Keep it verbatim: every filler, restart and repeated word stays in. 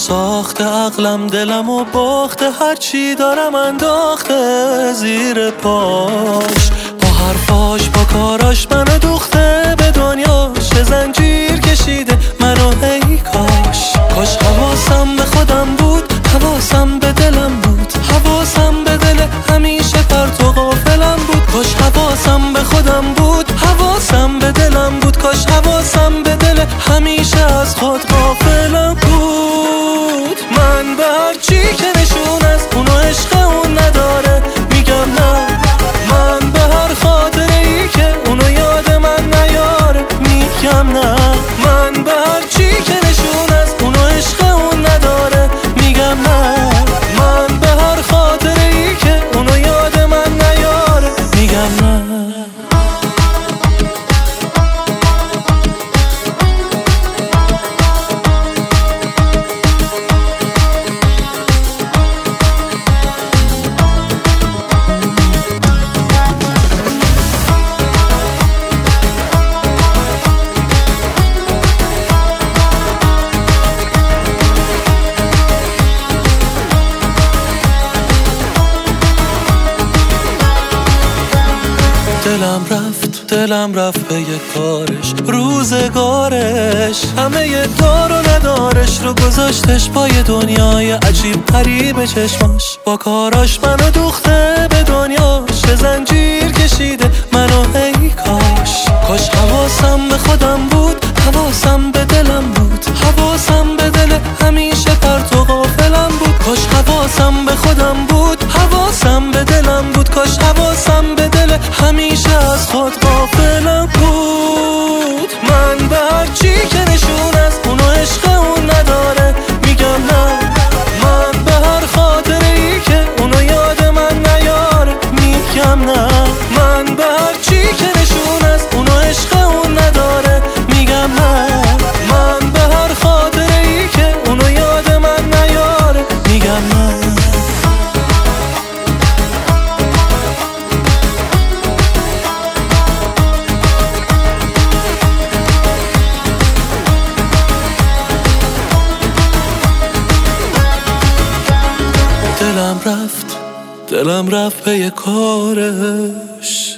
ساخته عقلم دلم و باخته، هرچی دارم انداخته زیر پاش. با حرفاش با کاراش منو دوخته به دنیاش، زنجیر کشیده منو هی کاش. کاش حواسم به خودم بود، حواسم به دلم بود، حواسم به دل همیشه پرت و غافلم بود. کاش حواسم به خودم بود، حواسم به دلم بود، کاش حواسم به دل همیشه از خود غافلم بود. من به هر چی که نشون از اونو عشق اون نداره میگم نه، من به هر خاطره ای که اونو یاد من نیاره میگم نه، من به هر چی که نشون از اونو عشق اون نداره میگم نه، من به هر خاطره ای که اونو یاد من نیاره میگم نه. دلم رفت دلم رفت به یه کارش، روزگارش همه یه دار و ندارش رو گذاشتش با یه دنیای عجیب غریب چشماش. با کاراش منو دوخته به دنیاش، زنجیر کشیده منو هی کاش. کاش حواسم به خودم بود، حواسم به دلم بود، حواسم به دل همیشه پرت و غافلم بود. کاش حواسم به خودم بود، حواسم به دلم بود، کاش حواسم به دل همیشه از خود غافلم بود. من به هر چی که نشون از اونو عشق اون نداره میگم نه، من به هر خاطره ای که اونو یاد من نیاره میگم نه، من به هر چی که نشون از اونو عشق اون نداره میگم نه، من به هر خاطره ای که اونو یاد من نیاره میگم نه. دلم رفت دلم رفت به یه کارش.